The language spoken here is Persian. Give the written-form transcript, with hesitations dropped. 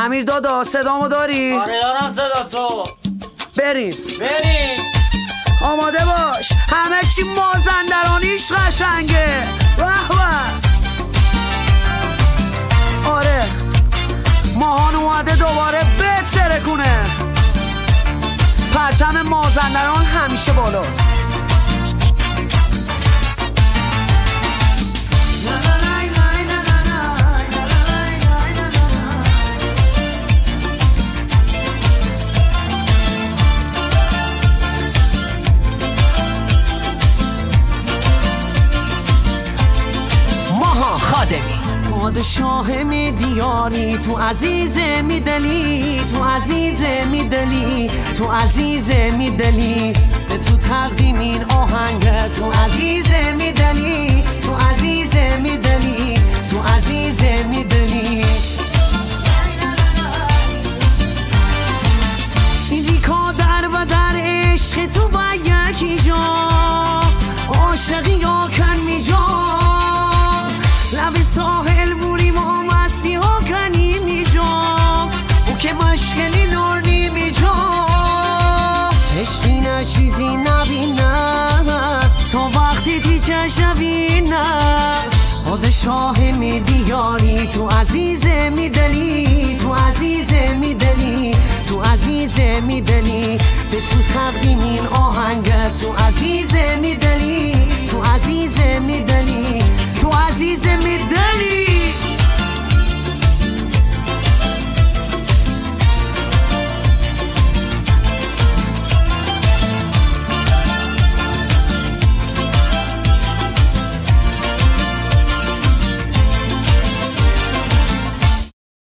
امیر دادا صدامو داری؟ آره دارم صدا تو. بریم آماده باش، همه چی مازندرانیش قشنگه. واه آره ماهان اومده دوباره بهتره کنه. پرچم مازندران همیشه بالاست. پادشاه می دیاری، تو عزیز می دلی، تو عزیز می دلی، تو عزیز می دلی. به تو تقدیم این آهنگ، تو عزیز می دلی، تو عزیز می دلی، تو عزیز می دلی. این ریکا در و در عشق تو با یکی جا، عاشقی یا کن می جا. لب ساحل بوریم و مسیح ها کنیم اینجا، او که مشکلی دار نیم اینجا. عشقی نه چیزی نبینه تا وقتی تیچه شبینه. پادشاه می دیاری، تو عزیز می دلی، تو عزیز می دلی، تو عزیز می دلی. به تو تقدیم این آهنگ، تو عزیز می دلی، تو عزیز می دلی، تو عزیز می دلی.